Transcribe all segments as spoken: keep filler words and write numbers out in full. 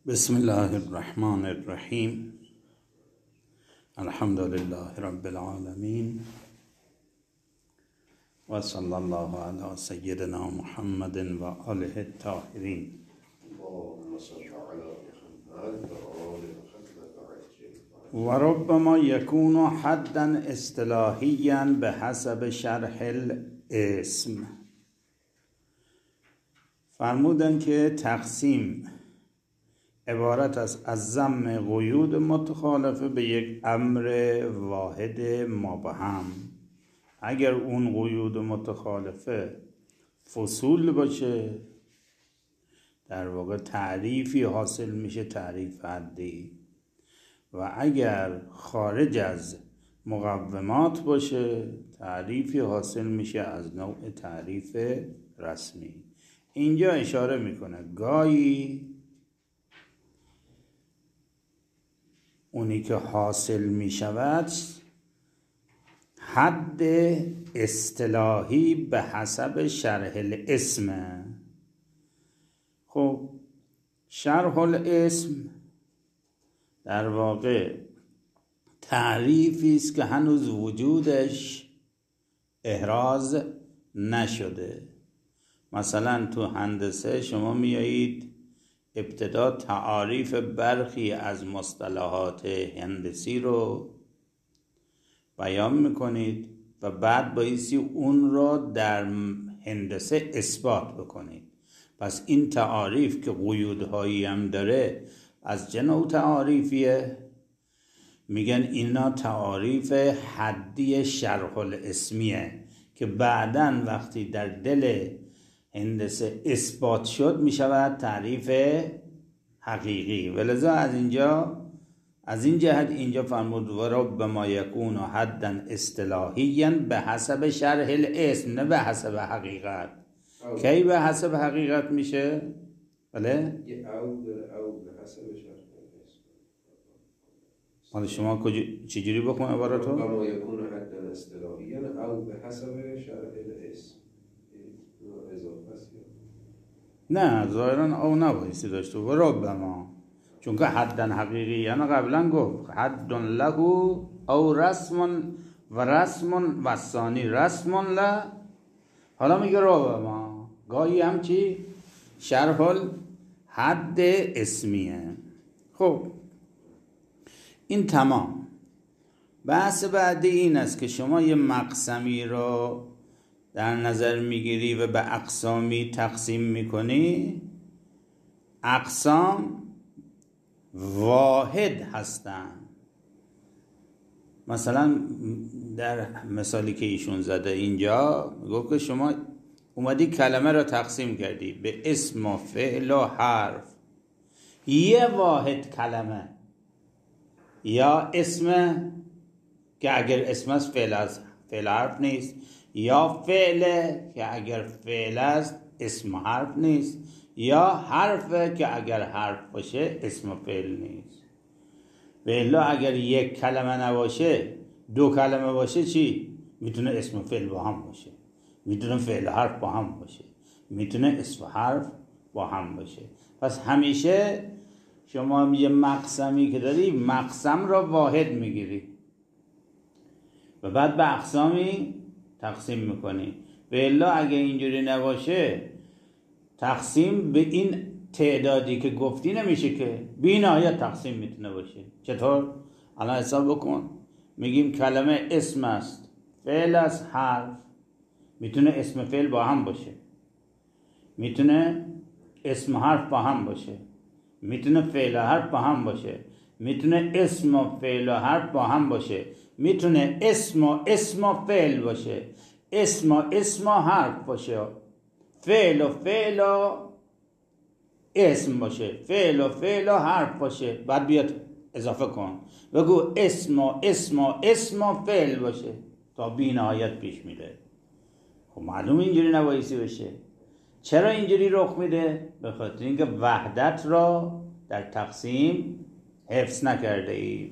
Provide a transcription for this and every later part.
بسم الله الرحمن الرحیم. الحمد لله رب العالمین و صلی الله علی سیدنا محمد و آله الطاهرین. و ربما یکون حدا اصطلاحیا به حسب شرح الاسم. فرمودن که تقسیم عبارت است از ضم قیود متخالفه به یک امر واحد مبهم. اگر اون قیود متخالفه فصول باشه، در واقع تعریفی حاصل میشه، تعریف حدی، و اگر خارج از مقومات باشه تعریفی حاصل میشه از نوع تعریف رسمی. اینجا اشاره میکنه گاهی اونی که حاصل می شود حد اصطلاحی به حسب شرح الاسم. خب شرح الاسم در واقع تعریفی است که هنوز وجودش احراز نشده. مثلا تو هندسه شما میایید ابتدا تعاریف برخی از مصطلحات هندسی رو بیان میکنید و بعد بایستی اون رو در هندسه اثبات بکنید. پس این تعاریف که قیودهایی هم داره از چه نوع تعاریفیه؟ میگن اینا تعاریف حدی شرح الاسمیه که بعداً وقتی در دل هندسه اثبات شد می شود تعریف حقیقی. ولذا از اینجا از این جهت اینجا فرمود و ربما یکون حدا اصطلاحیا به حسب شرح الاسم، نه به حسب حقیقت. کی به حسب حقیقت میشه؟ بله؟ یه او داره، او به حسب شرح الاسم. حالا شما چجوری بخون عبارتو؟ ربما یکون حدا اصطلاحیا او به حسب شرح الاسم. نه ظاهرا او نبایستی داشته و ربما، چون که حدن حقیقی یعنی قبلا گفت حد له او رسم و رسم و ثانی رسم له. حالا میگه ربما گاهی هم چی؟ شرح حد اسمیه. خب این تمام. بحث بعدی این است که شما یه مقسمی رو در نظر میگیری و به اقسامی تقسیم میکنی. اقسام واحد هستن. مثلا در مثالی که ایشون زده اینجا گفت که شما اومدی کلمه رو تقسیم کردی به اسم و فعل و حرف. یه واحد کلمه یا اسم که اگر اسم است فعل است، فعل حرف نیست، یا فعله که اگر فعل است اسم حرف نیست، یا حرفه که اگر حرف باشه اسم فعل نیست. و الا اگر یک کلمه نباشه دو کلمه باشه چی؟ میتونه اسم فعل با هم باشه، میتونه فعل حرف با هم باشه، میتونه اسم حرف با هم باشه. پس همیشه شما یه مقسمی که داری مقسم را واحد میگیری و بعد به اقسامی تقسیم میکنی. و الا اگه اینجوری نباشه تقسیم به این تعدادی که گفتی نمیشه که بی نهایت تقسیم میتونه باشه. چطور؟ الان حساب بکن. میگیم کلمه اسم است، فعل است، حرف. میتونه اسم فعل با هم باشه، میتونه اسم حرف با هم باشه، میتونه فعل حرف با هم باشه، میتونه اسم و فعل و حرف با هم باشه، میتونه اسم و اسم و فعل باشه، اسم و اسم و حرف باشه، فعل و فعل و اسم باشه، فعل و فعل و حرف باشه. بعد بیاد اضافه کن بگو اسم و اسم و اسم و فعل باشه تا بی نهایت پیش میره. خب معلوم اینجوری نبایستی بشه. چرا اینجوری رخ میده؟ به خاطر اینکه وحدت را در تقسیم حفظ نکرده ای.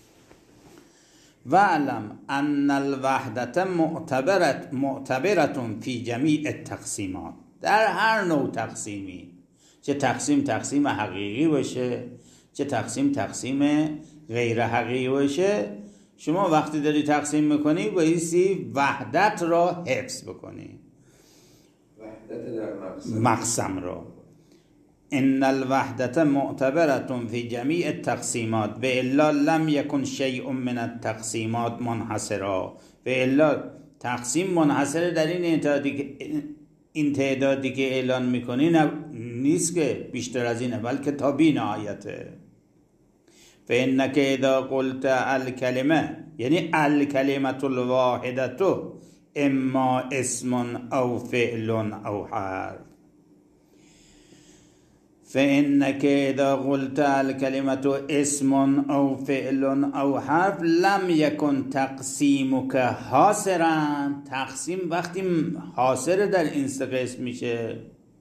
وعلم ان الوحدت معتبرت معتبرتون فی جمیع التقسیمات. در هر نوع تقسیمی چه تقسیم تقسیم حقیقی باشه چه تقسیم تقسیم غیر حقیقی باشه، شما وقتی داری تقسیم میکنی بایستی وحدت را حفظ بکنی، وحدت در مقسم, مقسم را. ان الوحدت معتبرة فی جمیع التقسیمات و الا لم یکن شیء من التقسیمات منحصرا. و الا تقسیم منحصر در این تعدادی که این تعدادی که اعلان میکنی نیست که بیشتر از اینه، بلکه تا بی نهایته. فانک اذا قلت الکلمه، یعنی الکلمه الواحده اما اسم او فعل او حرف. فإنك إذا قلت الكلمة اسم أو فعل أو حرف لم يكن تقسیمك حاصرا. تقسیم وقتی حاصر در این سه قسم میشه،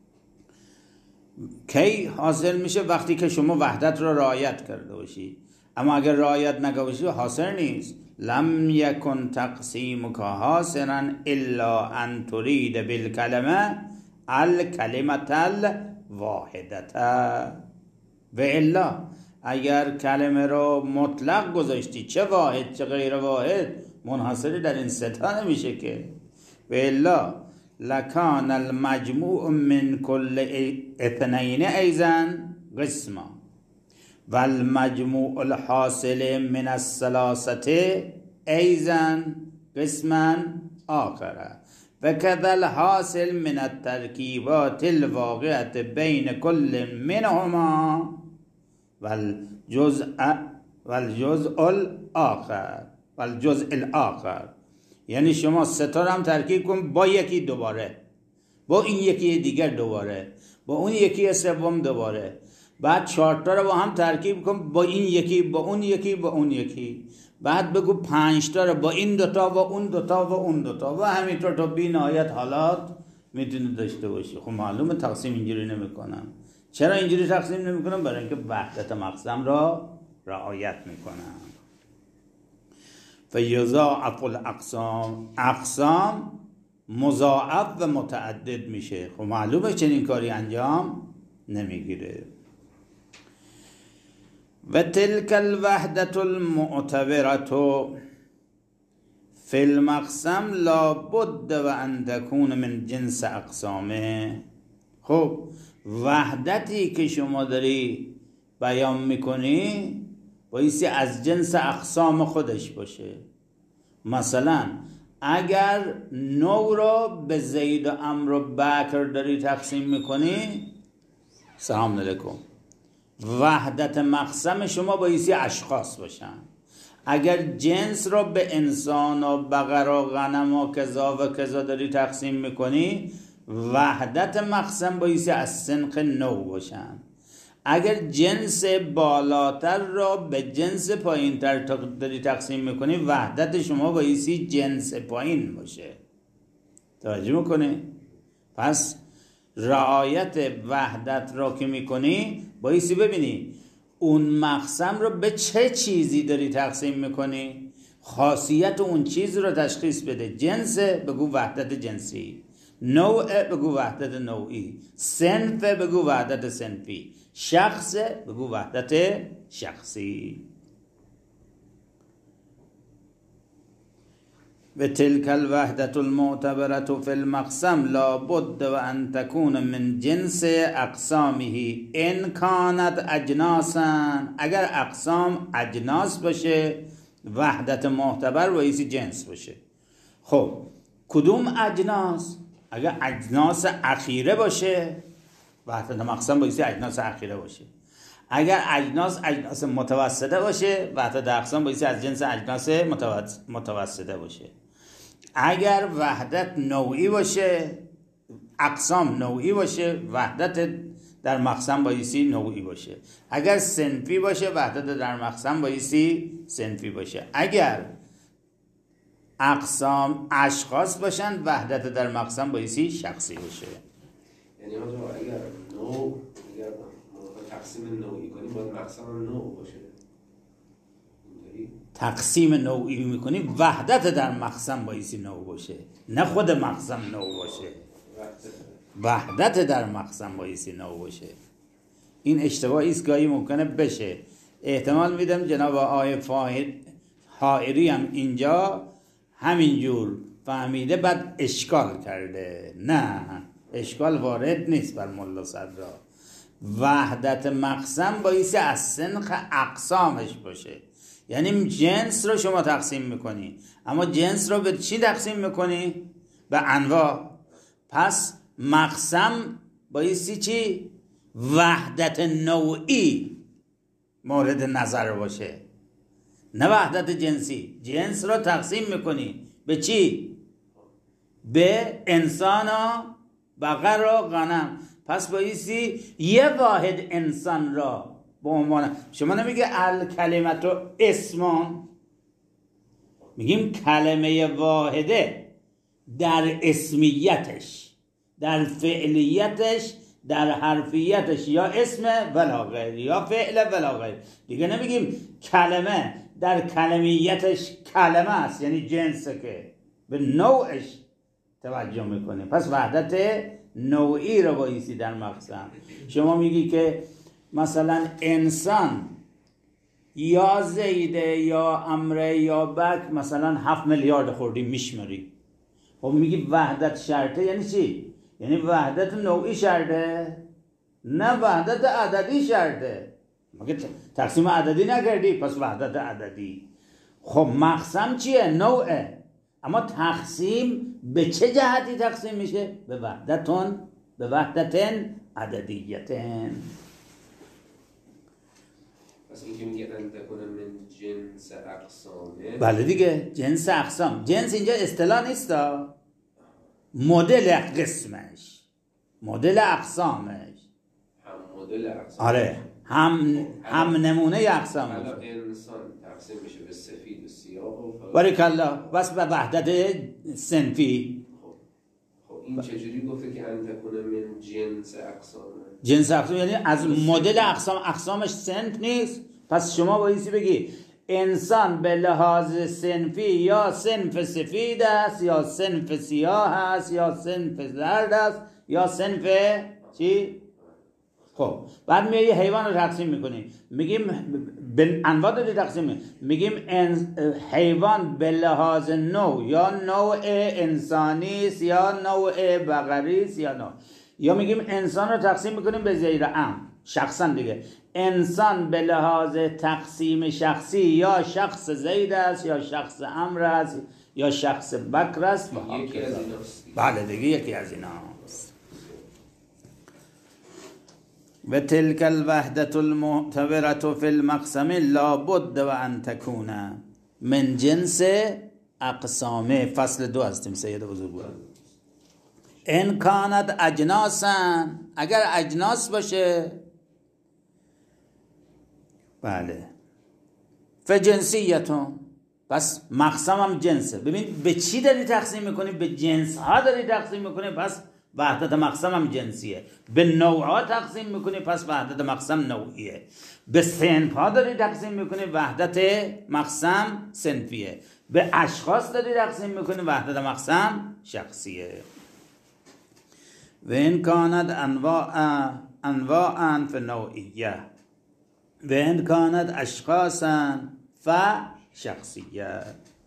کی حاصل میشه؟ وقتی که شما وحدت را رعایت کرده باشی. اما اگر رعایت نکرده باشی حاصر نیست. لم يكن تقسیمك حاصرا الا ان تريد بالكلمه الكلمه واحدتا. و الا اگر کلمه رو مطلق گذاشتی، چه واحد چه غیر واحد، منحصری در این ستا نمیشه که. و الا لکان المجموع من کل اثنین ایضا قسما و المجموع الحاصل من الثلاثه ایضا قسما آخر و كذا الحاصل من الترکیبات الواقعة بین کل منهما والجزء والجزء الآخر والجزء الآخر. یعنی شما ستا هم ترکیب کن با یکی دوباره، با این یکی دیگر دوباره، با اون یکی سوم دوباره، بعد چهار تا رو با هم ترکیب کن با این یکی با اون یکی با اون یکی، بعد بگو پنج تا رو با این دوتا و اون دوتا و اون دوتا و همینطور تا بی نهایت حالات میتونی داشته باشی. خب معلومه تقسیم اینجوری نمیکنم. چرا اینجوری تقسیم نمیکنم؟ برای اینکه وحدت مقسم را رعایت میکنم. فیضاعف الاقسام، اقسام مضاعف و متعدد میشه. خب معلومه چنین کاری انجام نمیگیره. و تلك الوحدة المعتبرة فی المقسم لا بد و ان تكون من جنس اقسامه. خب وحدتی که شما داری بیان میکنی بایستی از جنس اقسام خودش باشه. مثلا اگر نو را به زید و عمرو و بکر داری تقسیم میکنی، سلام علیکم، وحدت مقسم شما بایستی اشخاص باشن. اگر جنس را به انسان و بقر و غنم و کذا و کذا داری تقسیم میکنی، وحدت مقسم بایستی از سنخ نو باشن. اگر جنس بالاتر را به جنس پایین تر داری تقسیم میکنی، وحدت شما بایستی جنس پایین باشه. توجه میکنی؟ پس رعایت وحدت را که میکنی بایستی ببینی اون مقسم رو به چه چیزی داری تقسیم میکنی، خاصیت اون چیز رو تشخیص بده. جنس بگو وحدت جنسی، نوع بگو وحدت نوعی، صنف بگو وحدت صنفی، شخص بگو وحدت شخصی. و تلك الوحدة المعتبرة في المقسم لا بد و ان تكون من جنس اقسامه ان كانت اجناسا. اگر اقسام اجناس باشه وحدت معتبر بایستی جنس باشه. خب کدوم اجناس؟ اگر اجناس اخیره باشه وحدت مقسم بایستی اجناس اخیره باشه. اگر اجناس اجناس متوسطه باشه وحدت اقسام بایستی از جنس اجناس متوسطه باشه. اگر وحدت نوعی باشه، اقسام نوعی باشه، وحدت در مقسم بایستی نوعی باشه. اگر صنفی باشه وحدت در مقسم بایستی صنفی باشه. اگر اقسام اشخاص باشن وحدت در مقسم بایستی شخصی باشه. یعنی اگر نوع اگر تقسیم نوعی کنیم باید مقسم هم نوع باشه. تقسیم نوعی میکنی وحدت در مقسم بایستی نوع باشه، نه خود مقسم نوع باشه. وحدت در مقسم بایستی نوع باشه. این اشتباهی است، گاهی ممکنه بشه. احتمال میدم جناب آقای حائری هم اینجا همینجور فهمیده بعد اشکال کرده. نه، اشکال وارد نیست بر ملا صدرا. وحدت مقسم بایستی از سنخ اقسامش باشه، یعنی جنس رو شما تقسیم میکنی، اما جنس رو به چی تقسیم میکنی؟ به انواع. پس مقسم بایستی چی؟ وحدت نوعی مورد نظر باشه، نه وحدت جنسی. جنس رو تقسیم میکنی به چی؟ به انسان و بقر و غنم. پس بایستی یه واحد انسان را به عنوان، شما نمیگه الکلمت و اسمان، میگیم کلمه واحده در اسمیتش، در فعلیتش، در حرفیتش، یا اسم ولا غیر، یا فعل ولا غیر. دیگه نمیگیم کلمه در کلمیتش کلمه است، یعنی جنسه که به نوعش توجه میکنه. پس وحدت نوعی رو بایستی در مقسم. شما میگی که مثلا انسان یا زیده یا امره یا بک مثلا هفت میلیارد خوردی میشمری، خب میگی وحدت شرطه، یعنی چی؟ یعنی وحدت نوعی شرطه، نه وحدت عددی شرطه. مگه تقسیم عددی نکردی؟ پس وحدت عددی. خب مقسم چیه؟ نوعه. اما تقسیم به چه جهتی تقسیم میشه؟ به وحدتون، به وحدتن عددیتن. پس این که میگه ان تکون من جنس اقسامه، بله دیگه، جنس اقسام. جنس اینجا اصطلاح نیستا، مدل قسمش، مدل اقسامش. هم مدل اقسام، آره، هم هم نمونه اقسام. حالا انسان تقسیم میشه به سفید و سیاه و بارک الله، بس به وحدت صنفی. خب خب این چجوری گفته که ان تکون من جنس اقسامه؟ جنس اقسام یعنی از مدل اقسام. اقسامش صنف نیست. پس شما بایستی بگی انسان به لحاظ صنفی یا صنف سفید است، یا صنف سیاه است، یا صنف زرد است، یا صنف چی؟ خب بعد میایی حیوان رو تقسیم میکنیم، میگیم به انواع داری تقسیم میگیم حیوان به لحاظ نوع، یا نوع انسانی است، یا نوع بقری است، یا نوع. یا میگیم انسان رو تقسیم میکنیم به زیر ام، شخصا دیگه. انسان به لحاظ تقسیم شخصی یا شخص زید است، یا شخص امر است، یا شخص بکر است. یکی از ایناست. بله دیگه، یکی از ایناست. و تلك الوحدة المعتبرة في المقسم لا بد و ان تكون من جنس اقسامه. فصل دو هستیم سید بزرگوار. ان کانت اجناسا، اگر اجناس باشه، بله، فجنسیتون، پس مقسم هم جنسه. ببین به چی داری تقسیم میکنی؟ به جنس ها داری تقسیم میکنی، پس وحدت مقسم هم جنسیه. به نوع ها تقسیم میکنی، پس وحدت مقسم نوعیه. به صنف ها داری تقسیم میکنی، وحدت مقسم صنفیه. به اشخاص داری تقسیم میکنی، وحدت مقسم شخصیه. و این کانت انواع انواعا فنوعیه و این کانت اشخاصا فشخصیه.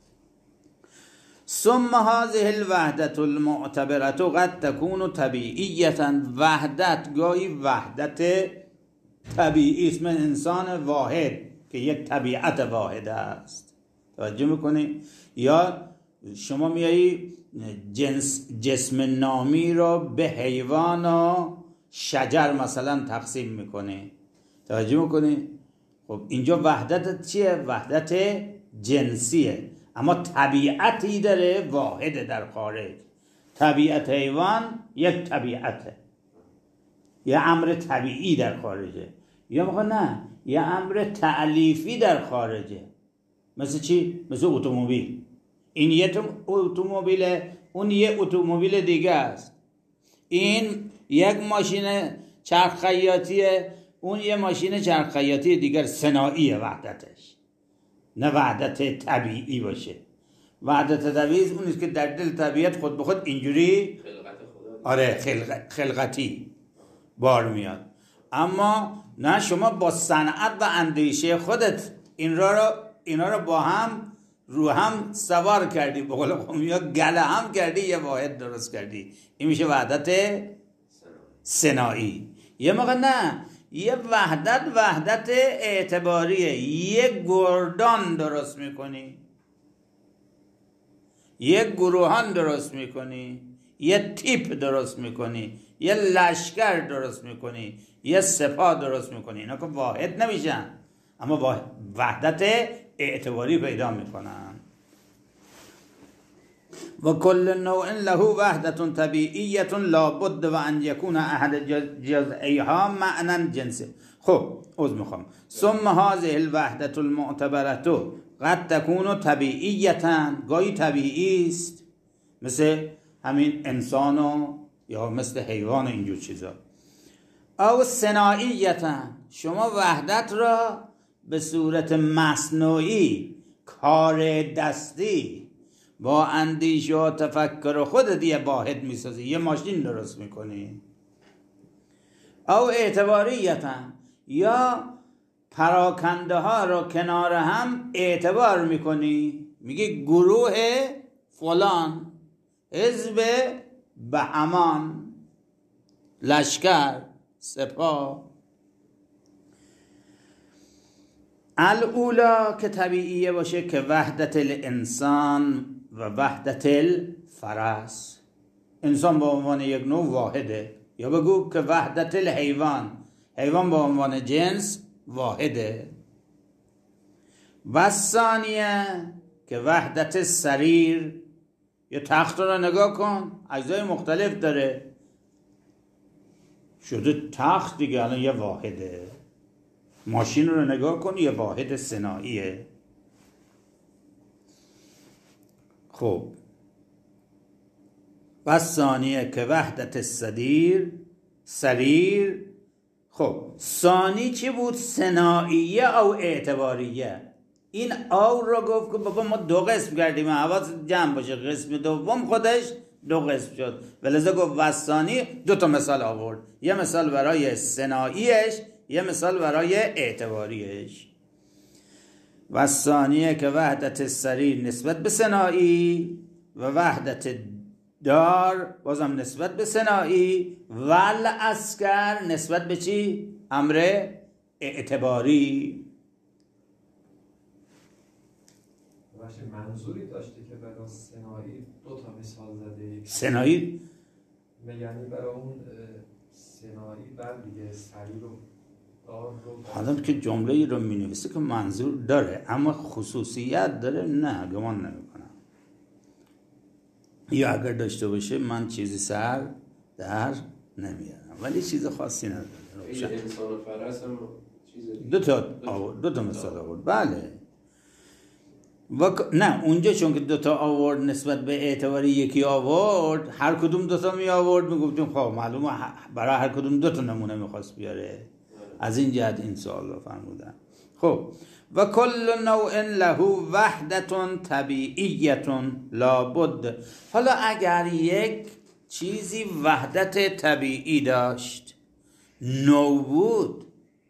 ثم هذه الوحدة المعتبرة قد تكون طبيعية. وحدت گاهی وحدت طبیعی اسم انسان واحد که یک طبیعت واحد است. توجه میکنی؟ یا شما میایی جنس جسم نامی رو به حیوان و شجر مثلا تقسیم میکنی. توجه میکنی؟ خب اینجا وحدت چیه؟ وحدت جنسیه، اما طبیعتی داره واحده در خارج. طبیعت حیوان یک طبیعته، یه امر طبیعی در خارجه. یا میگه نه، یه امر تألیفی در خارجه. مثل چی؟ مثل اتومبیل. این یه اتومبیل، اون یه اتومبیل دیگه است. این یک ماشین چرخ خیاطیه، اون یه ماشین چرخ خیاطی دیگر. صناعیه وحدتش، نه وحدت طبیعی باشه. وحدت طبیعی اون است که در دل طبیعت خود به خود اینجوری خلقت خدا، آره خلق... خلقتی بار میاد. اما نه شما با صنعت و اندیشه خودت این را رو اینا رو با هم رو هم سوار کردی، به قول قومیا گله هم کردی، یه واحد درست کردی. این میشه وحدت ثنایی. یه موقع نه، یه وحدت وحدت اعتباریه. یه گردان درست میکنی، یه گروهان درست میکنی، یه تیپ درست میکنی، یه لشکر درست میکنی، یه سپاه درست میکنی. اینا که واحد نمیشن، اما وحدت اعتباری پیدا میکنن. و کل نوع له وحدت طبیعیت لابد و ان یکون احد جزئیها معنی جنسه. خب عذر میخوام. ثم هذه الوحدت المعتبرة قد تكون طبیعیتا، گاهی طبیعی است، مثل همین انسان و یا مثل حیوان و اینجور چیزا. او صناعیتا، شما وحدت را به صورت مصنوعی، کار دستی، با اندیشه و تفکر خودت یه واحد میسازی، یه ماشین درست میکنی. او اعتباریتا، یا پراکنده ها رو کنار هم اعتبار میکنی، میگی گروه فلان، حزب بهمان، لشکر، سپاه. الاولا که طبیعیه باشه که وحدت الانسان و وحدت الفرس، انسان با عنوان یک نوع واحده. یا بگو که وحدت الحیوان، حیوان با عنوان جنس واحده. و ثانیه که وحدت سریر، یه تخت رو نگاه کن، اجزای مختلف داره، شده تخت دیگه، الان یه واحده. ماشین رو نگاه کن، یه واحد صناعیه. خب و ثانیه که وحدت سریر سریر. خب ثانی چی بود؟ صناعیه او اعتباریه. این او رو گفت که بابا ما دو قسم کردیم، حواس جمع باشه، قسم دوم خودش دو قسم شد، ولذا گفت و ثانی. دو تا مثال آورد، یه مثال برای صناعیش، یه مثال برای اعتباریش. و ثانیه که وحدت سریر نسبت به صناعی و وحدت دار بازم نسبت به صناعی و العسکر نسبت به چی؟ امر اعتباری. باشه منظوری داشته که برای صناعی دو تا مثال زده. صناعی یعنی برای اون صناعی بعد دیگه سری رو دار رو حالا که جمله ای رو می نویسه که منظور داره اما خصوصیت داره، نه گمان نمی کنم. یا اگر داشته باشه من چیزی سر در نمیارم، ولی چیز خاصی نداره. این انسان و فرس هم چیز دو تا آورد، دو تا مثال آورد. بله و نه اونجا چون که دو تا آورد نسبت به اعتباری یکی آورد، هر کدوم دو تا می آورد میگفتیم خب معلومه برای هر کدوم دو تا نمونه میخواست بیاره. از این جهت این سوال رو فرمودن. خب و کل نوع له وحدت طبیعیت لابد. حالا اگر یک چیزی وحدت طبیعی داشت، نوع بود،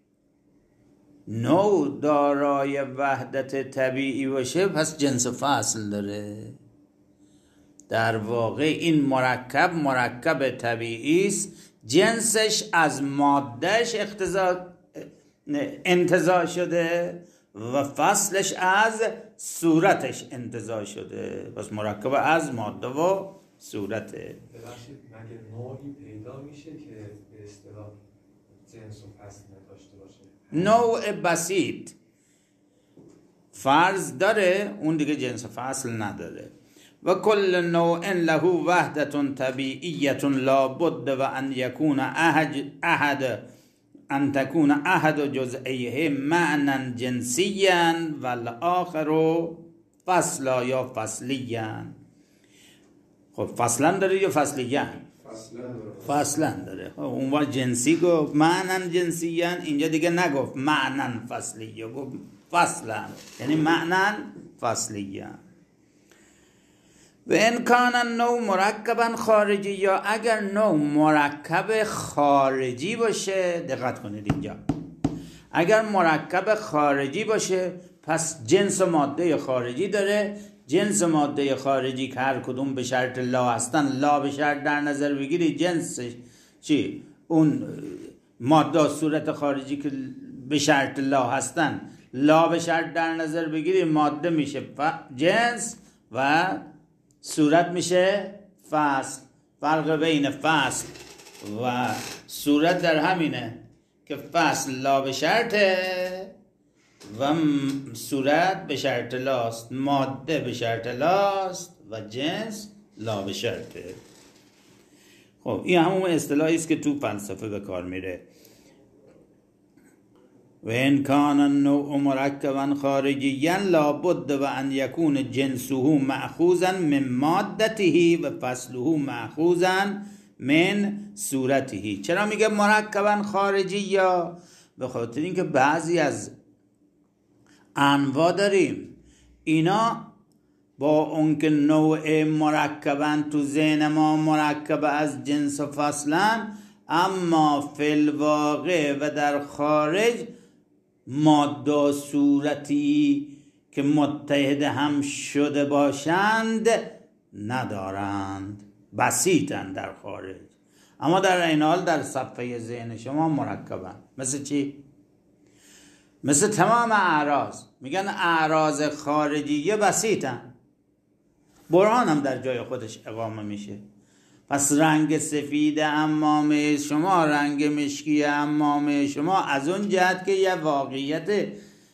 نوع دارای وحدت طبیعی باشه، پس جنس فصل داره. در واقع این مرکب مرکب طبیعی است، جنسش از مادهش اقتضا انتزاع شده و فصلش از صورتش انتزاع شده، پس مرکب از ماده و صورته. ببخشید مگه نوعی پیدا میشه که به اصطلاح جنس و فصل نداشته باشه؟ نوع بسیط فرض داره، اون دیگه جنس و فصل نداره. و کل نوع له وحدت طبیعیت لابد و ان یکون احد احد ان تكون احد جزئیه معنی جنسیا و الاخر فصلا یا فصلیا. خب فصلا داره یا فصلیا؟ فصلا داره. خب اون وقت جنسی گفت معنی جنسیا، اینجا دیگه نگفت معنی فصلیا، گفت فصلا، یعنی معنی فصلیا. و ان کان النوع مرکبا خارجی، یا اگر نوع مرکب خارجی باشه، دقت کنید اینجا، اگر مرکب خارجی باشه پس جنس و ماده خارجی داره. جنس و ماده خارجی که هر کدوم به شرط لا هستن، لا به شرط در نظر بگیری جنسش چی؟ اون ماده صورت خارجی که به شرط لا هستن، لا به شرط در نظر بگیری ماده میشه جنس و صورت میشه فصل. فرق بین فصل و صورت در همینه که فصل لا به شرطه و صورت به شرط لاست، ماده به شرط لاست و جنس لا به شرطه. خب این همون اصطلاحی است که تو فلسفه به کار میره. و ان کان النوع مرکبا خارجیا لابد و ان یکون جنسه مأخوذا من مادته و فصله مأخوذا من صورته. چرا میگه مرکبا خارجی؟ یا به خاطر اینکه بعضی از انواع داریم اینا با اون که نوع مرکبا تو ذهن ما مرکب از جنس و فصلن، اما فی الواقع و در خارج ماده صورتی که متحد هم شده باشند ندارند، بسیطن در خارج، اما در این حال در صفحه ذهن شما مرکبن. مثل چی؟ مثل تمام اعراض. میگن اعراض خارجیه بسیطن، برهان هم در جای خودش اقامه میشه. پس رنگ سفید عمامه شما، رنگ مشکی عمامه شما، از اون جهت که یه واقعیت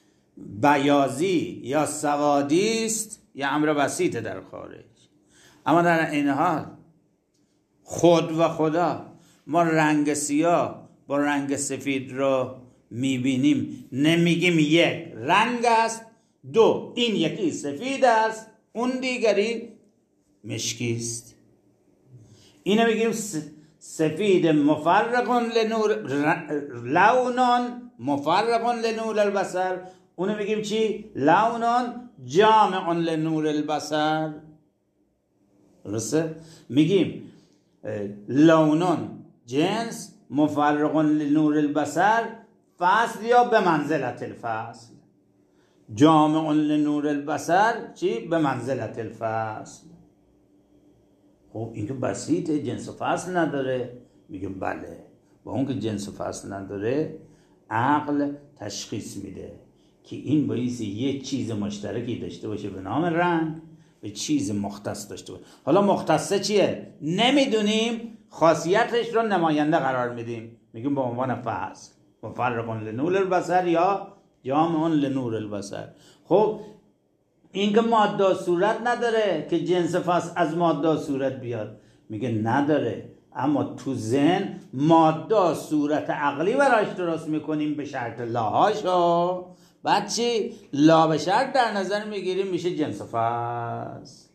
بیازی یا سوادی است، یه امر بسیطه در خارج. اما در این حال خود و خدا ما رنگ سیاه با رنگ سفید رو میبینیم، نمیگیم یک رنگ است، دو این یکی سفید است اون دیگری مشکی است. اینو میگیم سفید مفرق لنور لونان مفرق لنور البصر، اونو میگیم چی؟ لونان جامع لنور البصر. درسته؟ میگیم لونان جنس مفرق لنور البصر فصل یا به منزلت الفصل، جامع لنور البصر چی؟ به منزلت الفصل. خب این که بسیطه، جنس و فصل نداره. میگم بله، با اون که جنس و فصل نداره عقل تشخیص میده که این بایستی یه چیز مشترکی داشته باشه به نام رنگ، به چیز مختص داشته باشه. حالا مختصه چیه؟ نمیدونیم، خاصیتش رو نماینده قرار میدیم، میگیم با عنوان فصل مفرق لنور البصر یا جامع لنور البصر. خب این که ماده صورت نداره که جنس فصل از ماده صورت بیاد، میگه نداره، اما تو ذهن ماده صورت عقلی براش درست میکنیم به شرط لاهاشو، بعد چی؟ لا به شرط در نظر میگیریم میشه جنس فصل.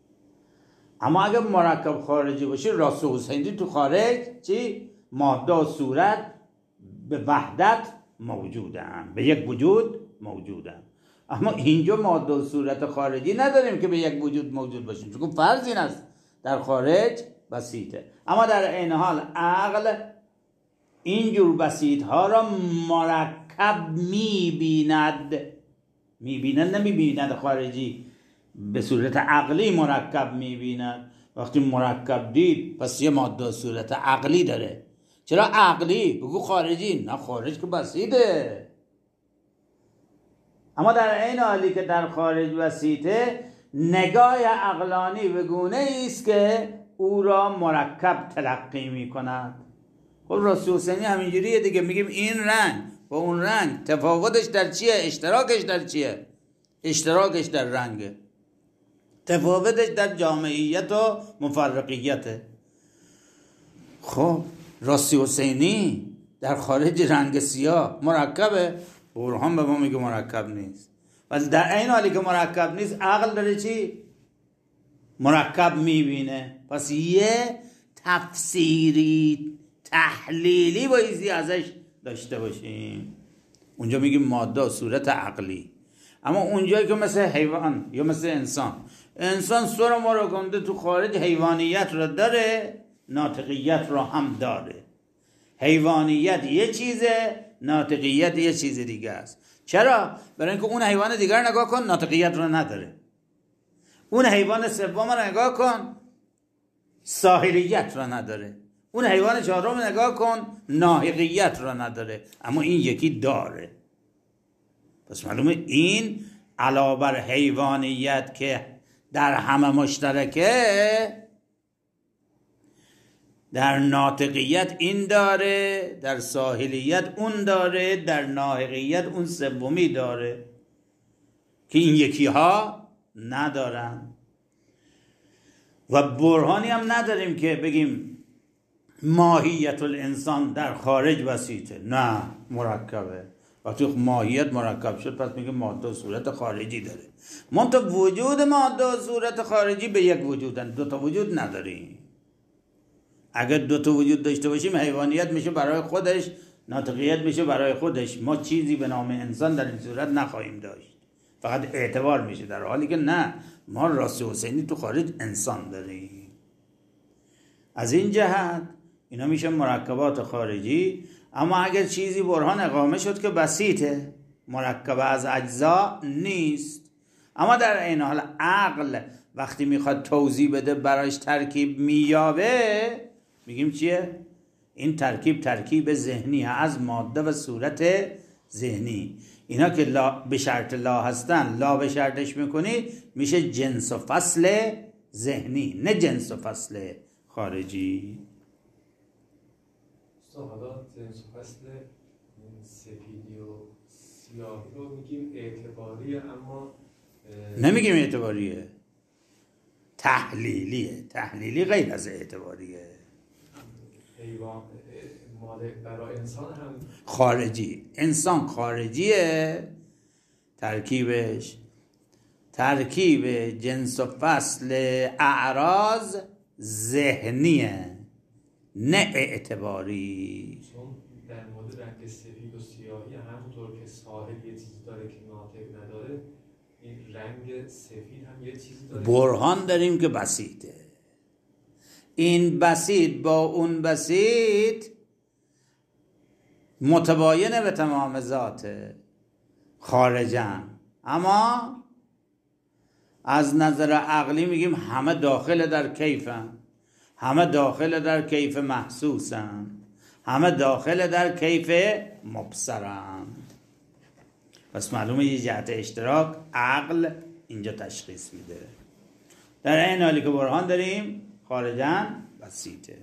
اما اگه مرکب خارجی باشه، راست و حسینی تو خارج چی؟ ماده صورت به وحدت موجودن، به یک وجود موجودن. اما اینجا ماده و صورت خارجی نداریم که به یک وجود موجود باشیم، چون فرض این است در خارج بسیطه. اما در این حال عقل اینجور بسیط ها را مرکب میبیند، میبیند نمیبیند خارجی، به صورت عقلی مرکب میبیند. وقتی مرکب دید پس یه ماده و صورت عقلی داره. چرا عقلی؟ بگو خارجی. نه خارج که بسیطه، اما در این حالی که در خارج بسیطه، نگاه عقلانی به گونه است که او را مرکب تلقی می کند. خب راستی حسینی همینجوریه دیگه، میگیم این رنگ با اون رنگ تفاوتش در چیه؟ اشتراکش در چیه؟ اشتراکش در رنگه، تفاوتش در جامعیت و مفرقیته. خب راستی حسینی در خارج رنگ سیاه مرکبه، برهان به ما میگه مرکب نیست. ولی در این حالی که مرکب نیست، عقل داره چی؟ مرکب میبینه. پس یه تفسیری تحلیلی بایستی ازش داشته باشیم. اونجا میگیم ماده صورت عقلی. اما اونجایی که مثل حیوان یا مثل انسان، انسان سر ما رو گنده تو خارج حیوانیت رو داره، ناطقیت رو هم داره. حیوانیت یه چیزه، ناطقیت یه چیز دیگه است. چرا؟ برای اینکه اون حیوان دیگر نگاه کن ناطقیت رو نداره، اون حیوان سوم رو نگاه کن ساحلیت رو نداره، اون حیوان چهارم رو نگاه کن ناحقیت رو نداره، اما این یکی داره. پس معلومه این علاوه بر حیوانیت که در همه مشترکه، در ناطقیت این داره، در ساحلیت اون داره، در ناحقیت اون سومی داره که این یکی ها ندارن. و برهانی هم نداریم که بگیم ماهیت الانسان در خارج بسیطه، نه مرکبه. وقتی ماهیت مرکب شد پس میگه ماده و صورت خارجی داره. منتها وجود ماده و صورت خارجی به یک وجودن، دو تا وجود نداریم. اگر دو تا وجود داشته باشیم حیوانیت میشه برای خودش، ناطقیت میشه برای خودش، ما چیزی به نام انسان در این صورت نخواهیم داشت، فقط اعتبار میشه. در حالی که نه، ما راست حسینی تو خارج انسان داریم. از این جهت اینا میشه مرکبات خارجی. اما اگر چیزی برهان اقامه شد که بسیطه، مرکب از اجزا نیست، اما در این حال عقل وقتی میخواد توضیح بده براش ترکیب مییابه، میگیم چیه؟ این ترکیب ترکیب ذهنی از ماده و صورت ذهنی. اینا که لا به شرط لا هستن، لا به شرطش میکنی میشه جنس و فصل ذهنی، نه جنس و فصل خارجی. حالا جنس و فصل سپیدی و سیاهی رو میگیم اعتباریه، اما نمیگیم اعتباریه، تحلیلیه. تحلیلی غیر از اعتباریه. حیوان ماده برای انسان هم خارجی، انسان خارجیه، ترکیبش ترکیب جنس و فصل اعراض ذهنیه، نه اعتباری. چون در مورد رنگ سفید و سیاهی همونطور که صاحب یه چیزی داره که ناطق نداره، این رنگ سفید هم یه چیزی داره. برهان داریم که بسیطه. این بسیط با اون بسیط متباینه به تمام ذاته خارجن، اما از نظر عقلی میگیم همه داخل در کیفن، همه داخل در کیف محسوسن، همه داخل در کیف مبصرن. پس معلومه یه جهت اشتراک عقل اینجا تشخیص میده. در این حالی که برهان داریم خارجاً بسیطه.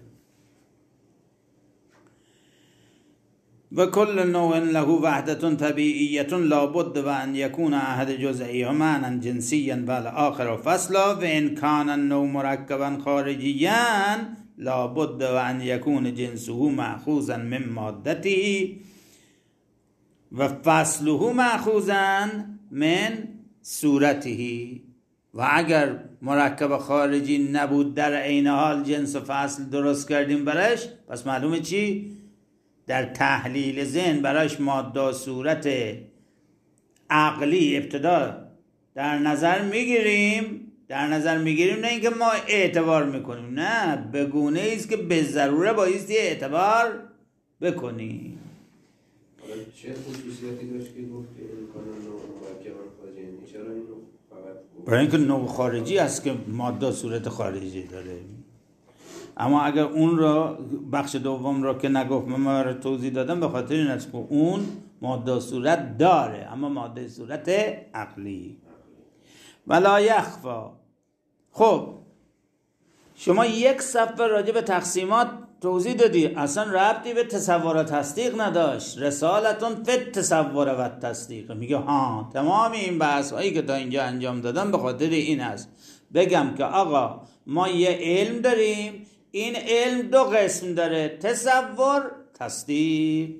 و کل نوع له وحدة طبیعیة لابد و ان یکون احد جزئی معنى جنسیا والآخر فصلا و ان کان النوع مرکبا خارجیا لابد و ان یکون جنسه مأخوذا من مادته و فصله مأخوذا من صورته. و اگر مرکب خارجی نبود در عین حال جنس و فصل درست کردیم برش، پس معلومه چی؟ در تحلیل ذهن براش ماده و صورت عقلی ابتدا در نظر میگیریم، در نظر میگیریم، نه اینکه ما اعتبار میکنیم، نه، به گونه ایست که به ضروره بایستی اعتبار بکنیم. حالا چه خصوصیتی داشت که گفت که امکان نوع مرکبا خارجی؟ چرا اینو فقط؟ برای اینکه نوع خارجی است که ماده و صورت خارجی داره. اما اگر اون را بخش دوم را که نگفت من را توضیح دادم به خاطر این است که اون ماده و صورت داره، اما ماده صورت عقلی. ولا یخفا. خب شما یک صفحه راجع به تقسیمات توضیح دادی، اصلا ربطی به تصور و تصدیق نداشت. رسالتون فی تصور و تصدیق. میگه ها تمام این بحث هایی که تا اینجا انجام دادم به خاطر این است بگم که آقا ما یه علم داریم، این علم دو قسم داره، تصور، تصدیق.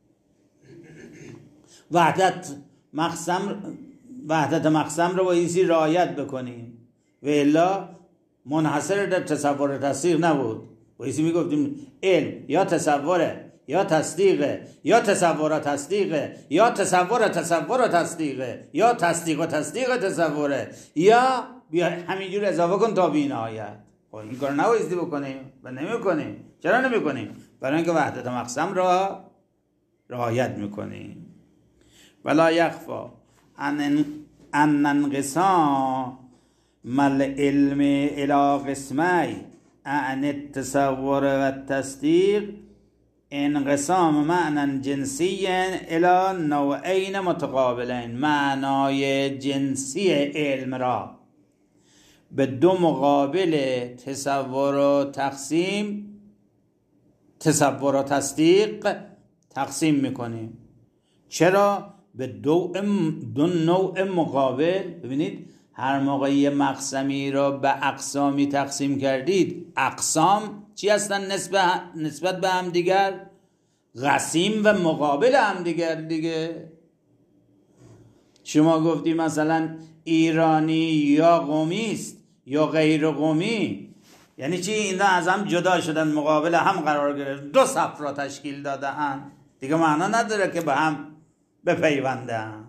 وحدت مقسم وحدت مقسم رو بایستی رعایت بکنیم و الا منحصر در تصور و تصدیق نبود. بایستی میگفتیم علم یا تصوره یا تصدیقه، یا تصور و تصدیقه، یا تصور تصور و تصدیقه، یا تصدیق و تصدیق تصوره، یا بیا همینجور اضافه کن تا بی نهایت. خب این کار نبایستی بکنیم و نمی‌کنیم. چرا نمی‌کنیم؟ برای اینکه وحدت مقسم را رعایت می‌کنیم. ولا یخفا ان انقسام مل علم الى قسمی عن التصور و التصدیق انقسام معنی جنسی الى نوعین متقابلین. معنای جنسی علم را به دو مقابل تصور و تقسیم تصور و تصدیق تقسیم میکنیم. چرا؟ به دو, دو نوع مقابل. ببینید هر موقع یه مقسمی را به اقسامی تقسیم کردید، اقسام چی هستن نسبت, نسبت به هم دیگر؟ قسیم و مقابل هم دیگر دیگه. شما گفتی مثلا ایرانی یا قومی است یا غیر قومی، یعنی چی؟ اینا از هم جدا شدن، مقابل هم قرار گرفت، دو صف را تشکیل دادن، دیگه معنا نداره که به هم بپیوندن.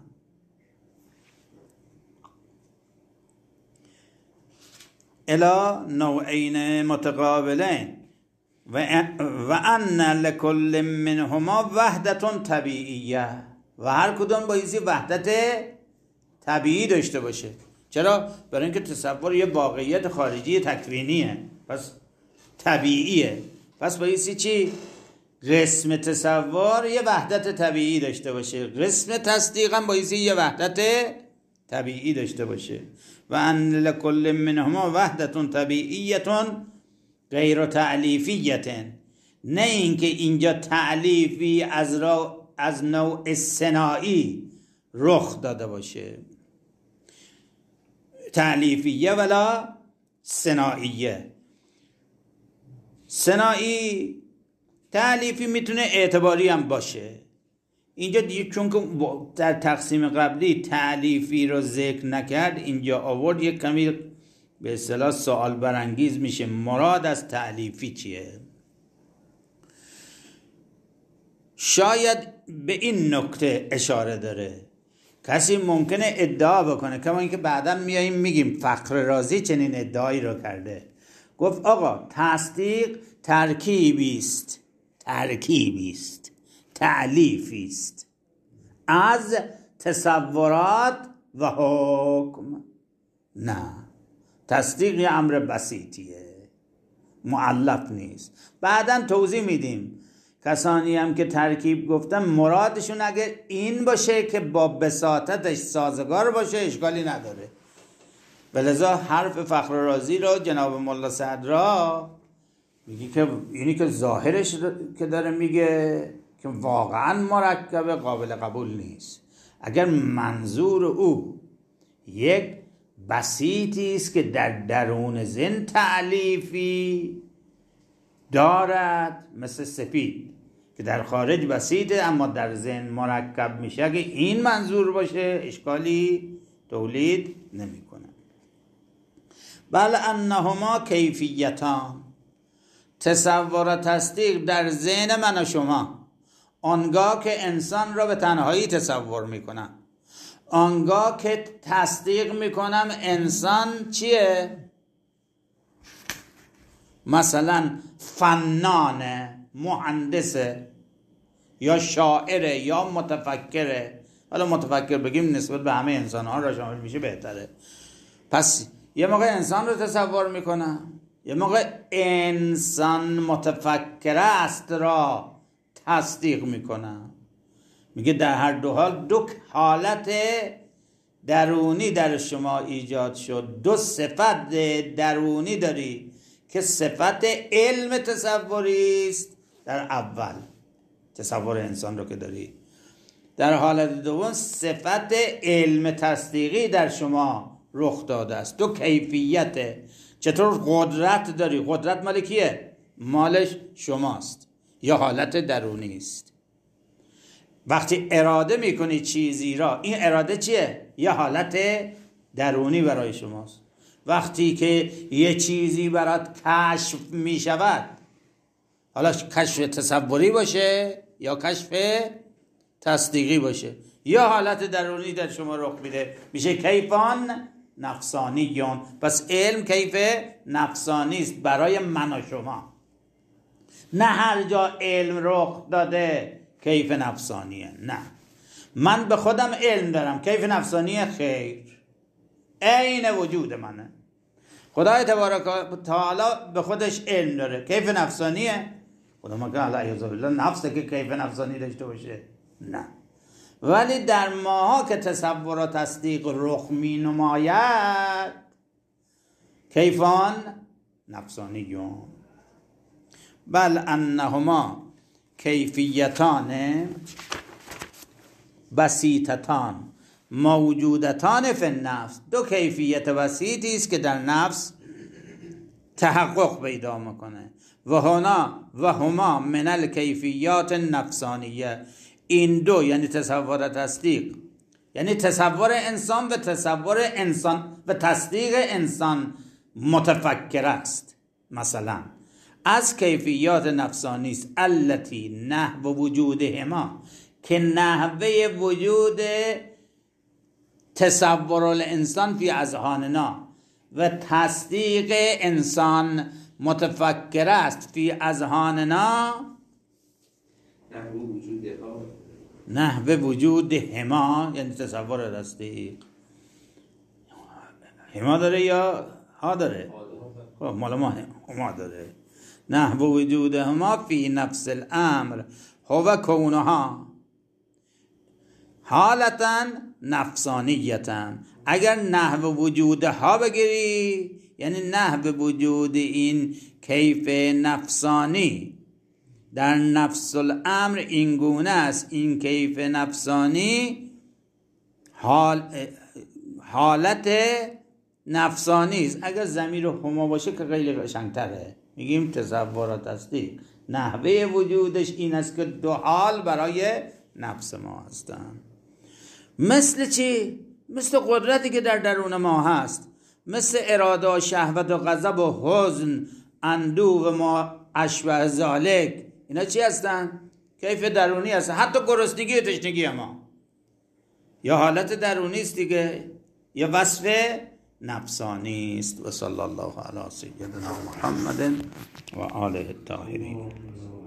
الا نوعین متقابلین و ان لکل منهما وحدت طبیعیه، و هر کدوم بایستی وحدت طبیعی داشته باشه. چرا؟ برای اینکه تصور یه واقعیت خارجی تکوینیه، پس طبیعیه. پس بایستی چی؟ قسم تصور یه وحدت طبیعی داشته باشه، قسم تصدیق هم بایستی یه وحدت طبیعی داشته باشه. و ان لکل منهما وحدت طبیعیت غیر تعلیفیت، نه اینکه اینجا تعلیفی از را از نوع صناعی رخ داده باشه، تعلیفیه ولا صناعیه. صناعی تعلیفی میتونه اعتباری هم باشه. اینجا دیگه چون که در تقسیم قبلی تعلیفی رو ذکر نکرد، اینجا آورد یک کمی به اصطلاح سوال برانگیز میشه. مراد از تعلیفی چیه؟ شاید به این نکته اشاره داره. کسی ممکنه ادعا بکنه، کما اینکه بعدا میاییم میگیم فخر رازی چنین ادعایی رو کرده. گفت آقا تصدیق ترکیبی است، ترکیبی است، تعلیفی است از تصورات و حکم. نه، تصدیق یه امر بسیطیه، مؤلف نیست. بعدا توضیح میدیم. کسانی هم که ترکیب گفتن مرادشون اگر این باشه که با بساطتش سازگار باشه اشکالی نداره. ولذا حرف فخر رازی رو جناب مولا صدرا میگه که اینی که ظاهرش که داره میگه که واقعا مرکب قابل قبول نیست. اگر منظور او یک بسیطی است که در درون ذهن تعلیفی دارد، مثل سفید که در خارج بسیطه اما در ذهن مرکب میشه، اگه این منظور باشه اشکالی تولید نمیکنه. بل انهما کیفیتان، تصور و تصدیق در ذهن من و شما، آنگاه که انسان را به تنهایی تصور میکنم، آنگاه که تصدیق میکنم انسان چیه؟ مثلا فنانه، مهندسه، یا شاعره، یا متفکره. حالا متفکر بگیم نسبت به همه انسان ها را شامل میشه بهتره. پس یه موقع انسان رو تصور میکنم، یه موقع انسان متفکر است را تصدیق میکنم. میگه در هر دو حال دو حالت درونی در شما ایجاد شد، دو صفت درونی داری که صفت علم تصوری است در اول، تصور انسان رو که داری. در حالت دوم صفت علم تصدیقی در شما رخ داده است. دو کیفیته. چطور قدرت داری؟ قدرت مال کیه؟ مالش شماست، یا حالت درونی است. وقتی اراده میکنی چیزی را، این اراده چیه؟ یه حالت درونی برای شماست. وقتی که یه چیزی برات کشف میشود، حالا کشف تصوری باشه یا کشف تصدیقی باشه، یا حالت درونی در شما رخ میده، میشه کیفان نفسانیون. پس علم کیف نفسانی است برای من و شما. نه هر جا علم رخ داده کیف نفسانیه، نه. من به خودم علم دارم، کیف نفسانیه؟ خیر، عین وجود منه. خدای تبارک و تعالی به خودش علم داره، کیف نفسانیه؟ خدا مگه علیه بالله نفسه که کیف نفسانی داشته باشه؟ نه. ولی در ماها که تصور و تصدیق رخ می نماید کیفان نفسانیون. بل انهما کیفیتان بسیطتان موجودتان فی النفس. دو کیفیت بسیطی است که در نفس تحقق پیدا میکنه. و هنا و هما من الکیفیات نفسانیه. این دو یعنی تصور و تصدیق، یعنی تصور انسان و تصور انسان و تصدیق انسان متفکر است. مثلا از کیفیات نفسانی است التی نحو وجودهما، که نحوه وجود تصور الانسان فی اذهاننا و تصدیق انسان متفکر است فی اذهاننا. نحو وجودها، نحو وجود هما یعنی تصور تصدیق. هما داره یا ها داره؟ خب مال ما هما داره. نحو وجود هما فی نفس الامر هو کونها حالتا نفسانیتا. اگر نحو وجودها بگیری یعنی نحو وجود این کیف نفسانی در نفس الامر این گونه است، این کیف نفسانی حال حالت نفسانی است. اگر ضمیر هما باشه که خیلی قشنگ‌تره، میگیم تصور و تصدیق. نحوه وجودش این است که دو حال برای نفس ما هستند. مثل چی؟ مثل قدرتی که در درون ما هست، مثل اراده و شهوت و غضب و حزن، اندوه و ما اشبه ذالک. اینا چی هستن؟ کیف درونی هستن. حتی گرسنگی و تشنگی ما یا حالت درونی است دیگه، یا وصف نفسانی است. و صلی الله علی سیدنا محمد و آله الطاهرین.